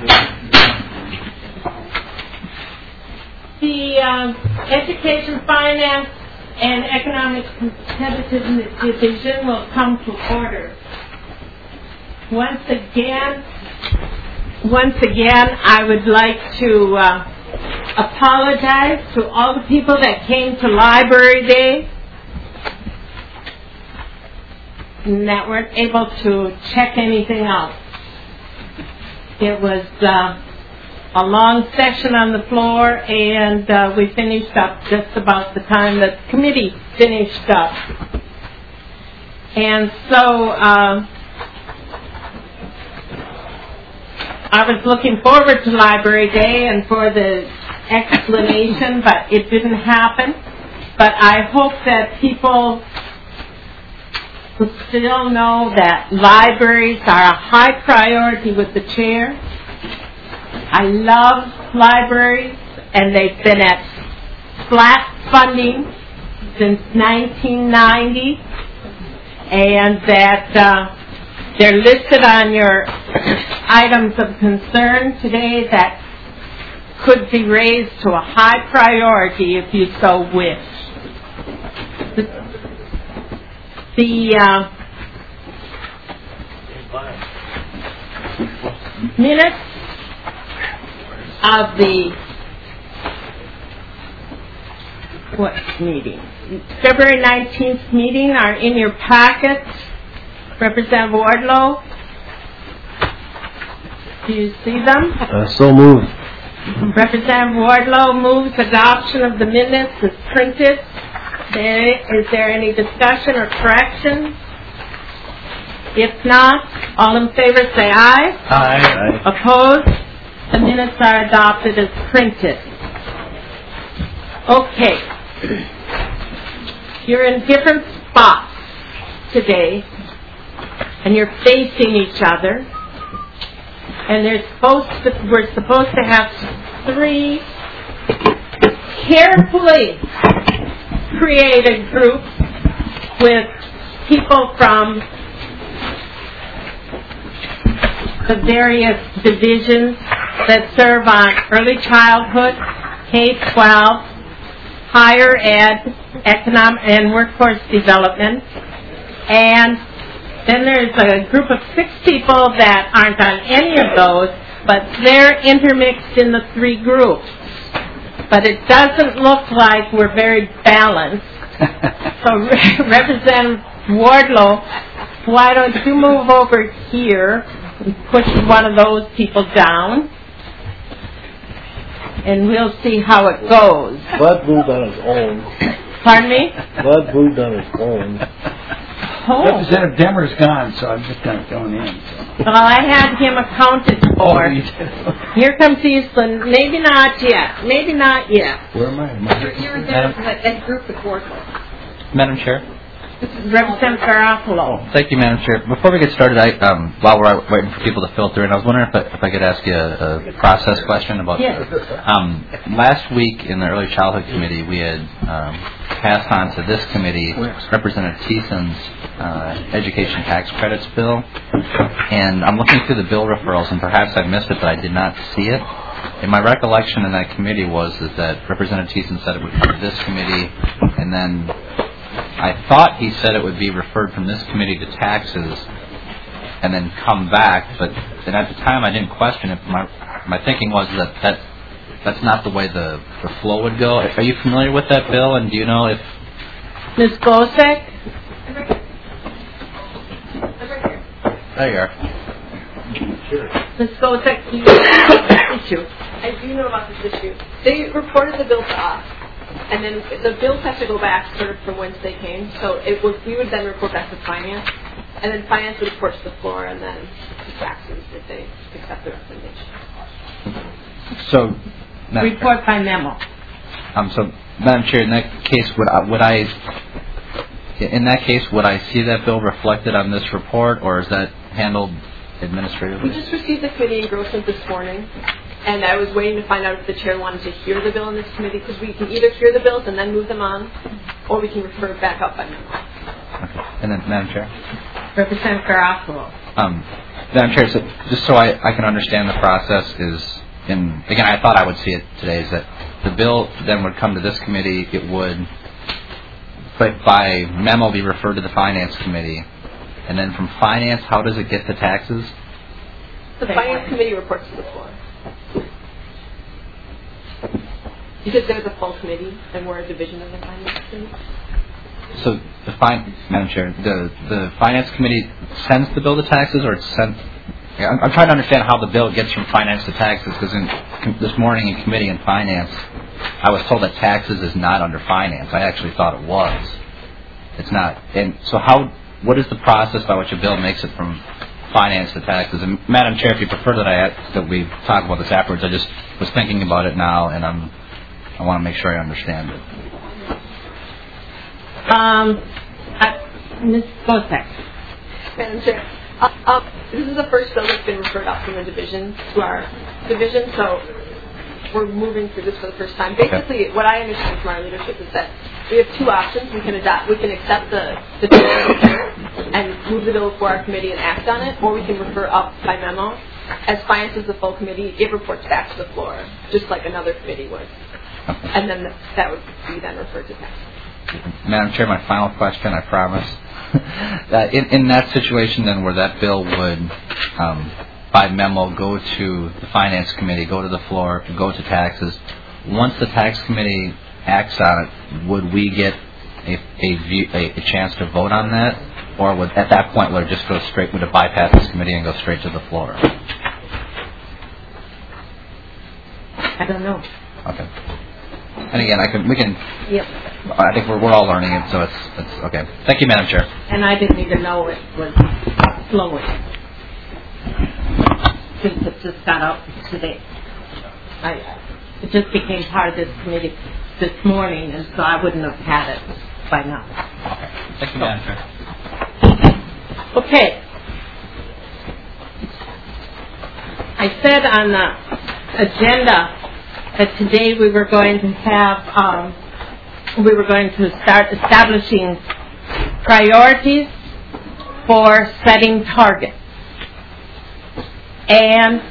The Education, Finance, and Economic Competitiveness Division will come to order. Once again, I would like to apologize to all the people that came to Library Day and that weren't able to check anything out. It was a long session on the floor, and we finished up just about the time that the committee finished up. And so I was looking forward to Library Day and for the explanation, but it didn't happen. But I hope that people still know that libraries are a high priority with the chair. I love libraries, and they've been at flat funding since 1990, and that they're listed on your items of concern today that could be raised to a high priority if you so wish. The minutes of the meeting? February 19th meeting are in your packet. Representative Wardlow, do you see them? So moved. Representative Wardlow moves adoption of the minutes as printed. Is there any discussion or correction? If not, all in favor say aye. Aye. Opposed? The minutes are adopted as printed. Okay. You're in different spots today, and you're facing each other. And we're supposed to have three carefully created groups with people from the various divisions that serve on early childhood, K-12, higher ed, economic and workforce development, and then there's a group of 6 people that aren't on any of those, but they're intermixed in the 3 groups. But it doesn't look like we're very balanced. So Representative Wardlow, why don't you move over here and push one of those people down, and we'll see how it goes. Bud moved on his own. Pardon me? Bud moved on his own. Oh. Representative Demmer's gone, so I'm just kind of going in. So. Well, I had him accounted for. Oh, you did. Here comes Eastland. Maybe not yet. Maybe not yet. Where am I? You're in that group with Wardlow. Madam Chair? Representative Garofalo. Thank you, Madam Chair. Before we get started, while we're waiting for people to filter in, I was wondering if I could ask you a process question about... Yes. Last week in the Early Childhood Committee, we had passed on to this committee Representative Thiessen's education tax credits bill. And I'm looking through the bill referrals, and perhaps I missed it, but I did not see it. And my recollection in that committee is that Representative Thiessen said it would come to this committee, and then I thought he said it would be referred from this committee to taxes and then come back, but then at the time I didn't question it. My thinking was that that's not the way the flow would go. Are you familiar with that bill, and do you know if... Ms. Gosek? There you are. Ms. Gosek, do you know about this issue? I do know about this issue. They reported the bill to us, and then the bills have to go back sort of from whence they came. So we would then report back to finance, and then finance would report to the floor, and then to taxes if they accept the recommendation. So, report by memo. So, Madam Chair, in that case, would I see that bill reflected on this report, or is that handled administratively? We just received the committee engrossment this morning, and I was waiting to find out if the chair wanted to hear the bill in this committee, because we can either hear the bills and then move them on, or we can refer it back up by memo. Okay. And then, Madam Chair? Representative Garofalo. Madam Chair, so just so I can understand the process is, again, I thought I would see it today, is that the bill then would come to this committee, it would, but by memo, be referred to the Finance Committee, and then from Finance, how does it get to taxes? The Finance Committee reports to the floor. Because there's a full committee, and we're a division of the Finance Committee. So, Madam Chair, the Finance Committee sends the bill to taxes, or it's sent? I'm trying to understand how the bill gets from Finance to taxes, because this morning in Committee in Finance, I was told that taxes is not under Finance. I actually thought it was. It's not. And so what is the process by which a bill makes it from Finance to taxes? And Madam Chair, if you prefer that we talk about this afterwards, I just was thinking about it now, and I want to make sure I understand it. Ms. Bosak. Madam Chair, this is the first bill that's been referred up from the division to our division, so we're moving through this for the first time. Basically, what I understand from our leadership is that we have two options. We can accept the bill and move the bill before our committee and act on it, or we can refer up by memo. As Finance is the full committee, it reports back to the floor, just like another committee would. And then that would be then referred to tax. Madam Chair, my final question, I promise. In that situation, then, where that bill would, by memo, go to the Finance Committee, go to the floor, go to taxes, once the Tax Committee acts on it, would we get a chance to vote on that? Or would, at that point, would it just go straight, would it bypass this committee and go straight to the floor? I don't know. Okay. And again, we can. Yep. I think we're all learning it, so it's okay. Thank you, Madam Chair. And I didn't even know it was flowing since it just got out today. It just became part of this committee this morning, and so I wouldn't have had it by now. Okay. Thank you, Madam Chair. Okay. I said on the agenda that today we were going to have, we were going to start establishing priorities for setting targets. And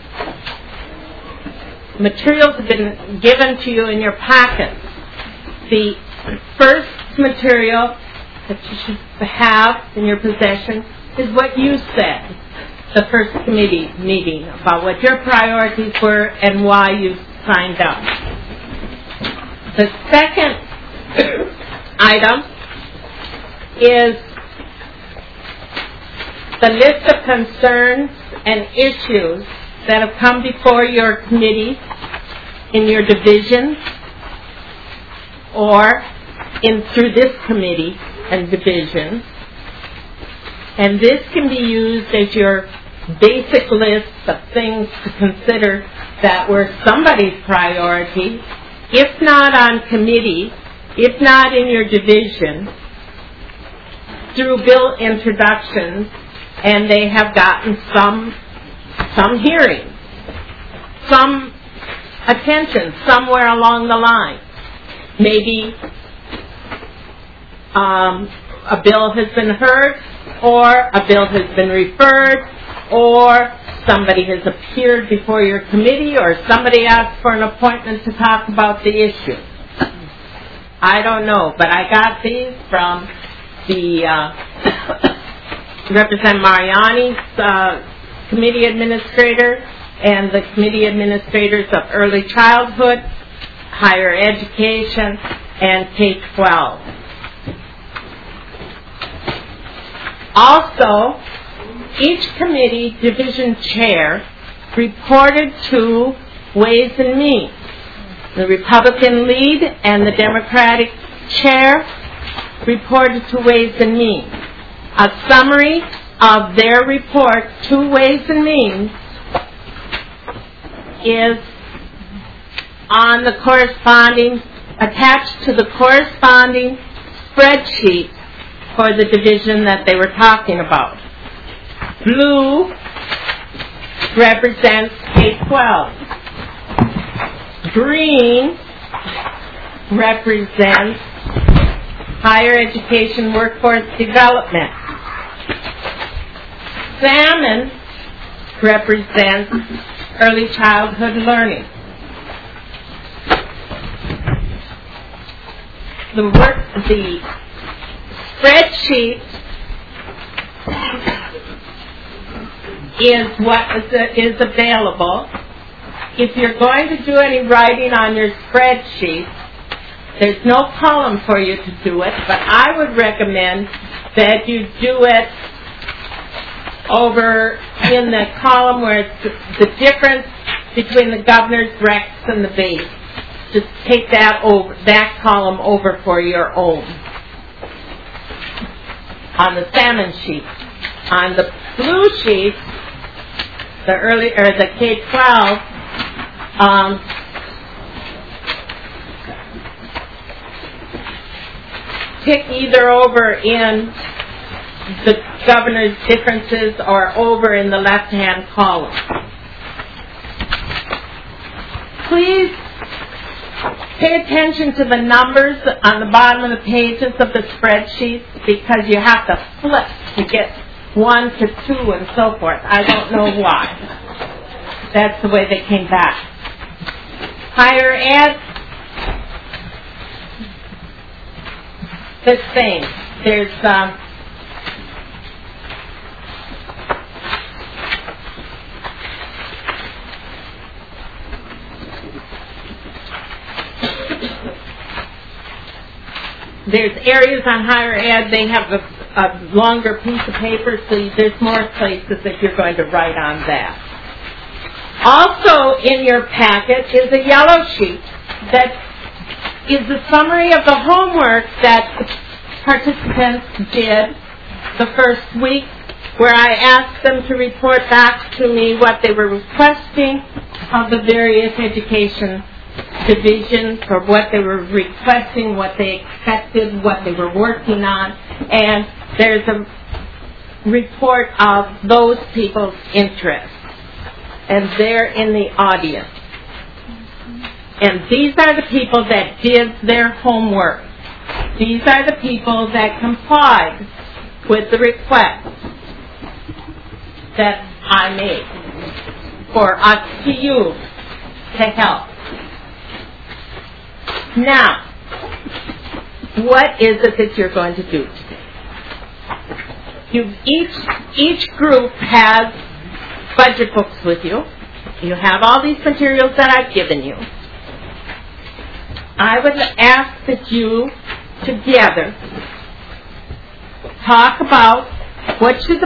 materials have been given to you in your packets. The first material that you should have in your possession is what you said, the first committee meeting, about what your priorities were and why you signed up. The second item is the list of concerns and issues that have come before your committee in your division or through this committee and division. And this can be used as your basic list of things to consider that were somebody's priority, if not on committee, if not in your division, through bill introductions, and they have gotten some hearing, some attention somewhere along the line. Maybe a bill has been heard, or a bill has been referred, or somebody has appeared before your committee, or somebody asked for an appointment to talk about the issue. I don't know, but I got these from the Representative Mariani's committee administrator and the committee administrators of early childhood, higher education, and K-12. Also, each committee division chair reported to Ways and Means. The Republican lead and the Democratic chair reported to Ways and Means. A summary of their report to Ways and Means is on the attached to the corresponding spreadsheet for the division that they were talking about. Blue represents K-12. Green represents higher education workforce development. Salmon represents early childhood learning. The spreadsheet is what is available. If you're going to do any writing on your spreadsheet, there's no column for you to do it, but I would recommend that you do it over in the column where it's the difference between the governor's recs and the base. Just take that column over for your own. On the salmon sheet. On the blue sheet, the K-12, pick either over in the governor's differences or over in the left-hand column. Please pay attention to the numbers on the bottom of the pages of the spreadsheet because you have to flip to get 1 to 2 and so forth. I don't know why. That's the way they came back. Higher ed, the same. There's areas on higher ed, they have a longer piece of paper, so there's more places that you're going to write on that. Also in your packet is a yellow sheet that is the summary of the homework that the participants did the first week, where I asked them to report back to me what they were requesting of the various education divisions, or what they were requesting, what they expected, what they were working on, and there's a report of those people's interests, and they're in the audience. And these are the people that did their homework. These are the people that complied with the request that I made for us to use to help. Now, what is it that you're going to do today? Each group has budget books with you. You have all these materials that I've given you. I would ask that you together talk about what should the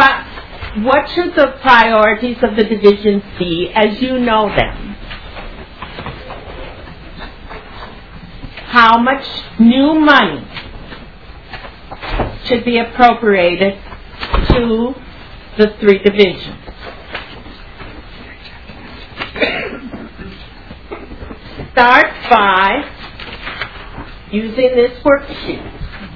priorities of the divisions be as you know them. How much new money should be appropriated to the 3 divisions? Start by using this worksheet.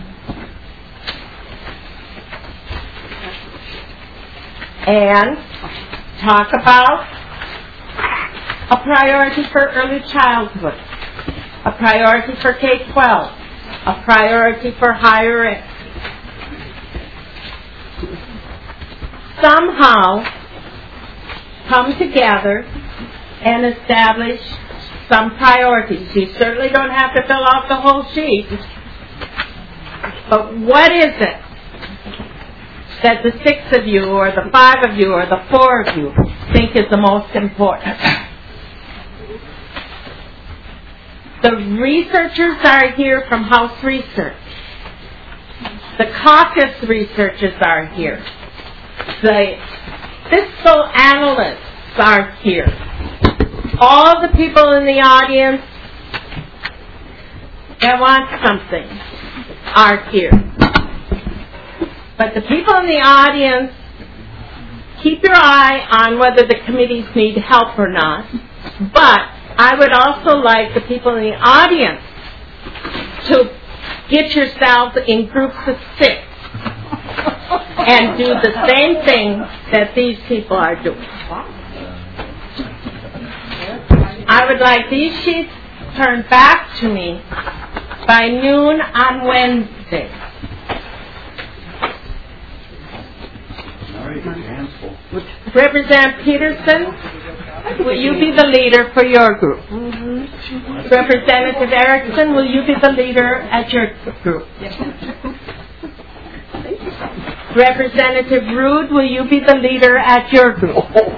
And talk about a priority for early childhood, a priority for K-12, a priority for higher ed. Somehow come together and establish some priorities. You certainly don't have to fill out the whole sheet. But what is it that the 6 of you or the 5 of you or the 4 of you think is the most important? The researchers are here from House Research. The caucus researchers are here. The fiscal analysts are here. All the people in the audience that want something are here. But the people in the audience, keep your eye on whether the committees need help or not. But I would also like the people in the audience to get yourselves in groups of 6 and do the same thing that these people are doing. I would like these sheets turned back to me by noon on Wednesday. Representative Peterson, will you be the leader for your group? Representative Erickson, will you be the leader at your group? Representative Rude, will you be the leader at your group?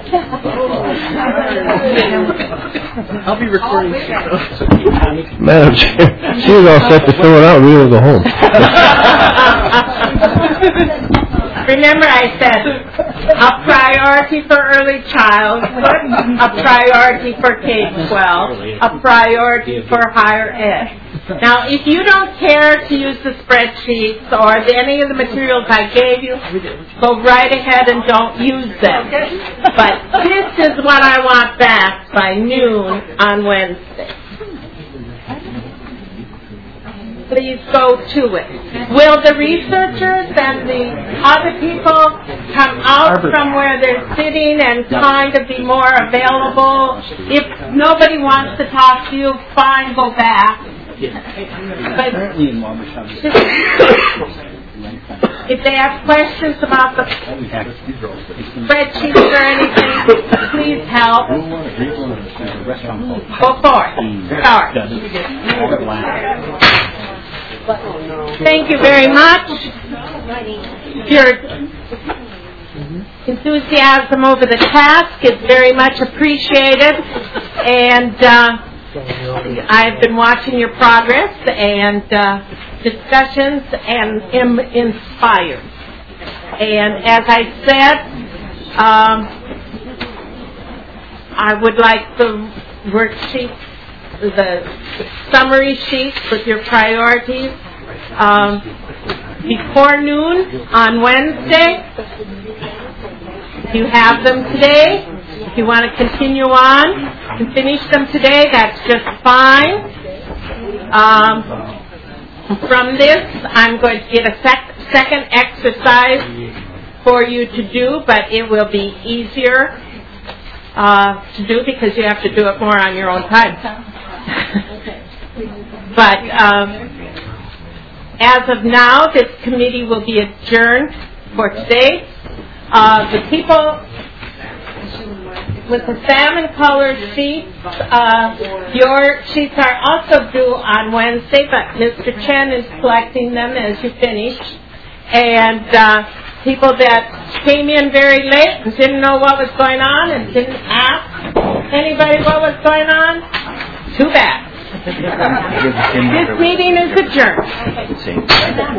I'll be recording. Madam Chair, she was all set to fill it out and we will go home. Remember I said a priority for early childhood, a priority for K-12, a priority for higher ed. Now, if you don't care to use the spreadsheets or any of the materials I gave you, go right ahead and don't use them. But this is what I want back by noon on Wednesday. Please go to it. Will the researchers and the other people come out from where they're sitting and kind of be more available? If nobody wants to talk to you, fine, go back. But if they have questions about the spreadsheets or anything, please help. Go for it. Start. Thank you very much. Your enthusiasm over the task is very much appreciated, and I've been watching your progress and discussions and am inspired. And as I said, I would like the worksheet, the summary sheet with your priorities before noon on Wednesday. If you have them today, if you want to continue on and finish them today, that's just fine. From this, I'm going to get a second exercise for you to do, but it will be easier to do because you have to do it more on your own time. But as of now, this committee will be adjourned for today. The people with the salmon-colored sheets, your sheets are also due on Wednesday, but Mr. Chen is collecting them as you finish. And people that came in very late and didn't know what was going on and didn't ask anybody what was going on, too bad. This meeting is adjourned.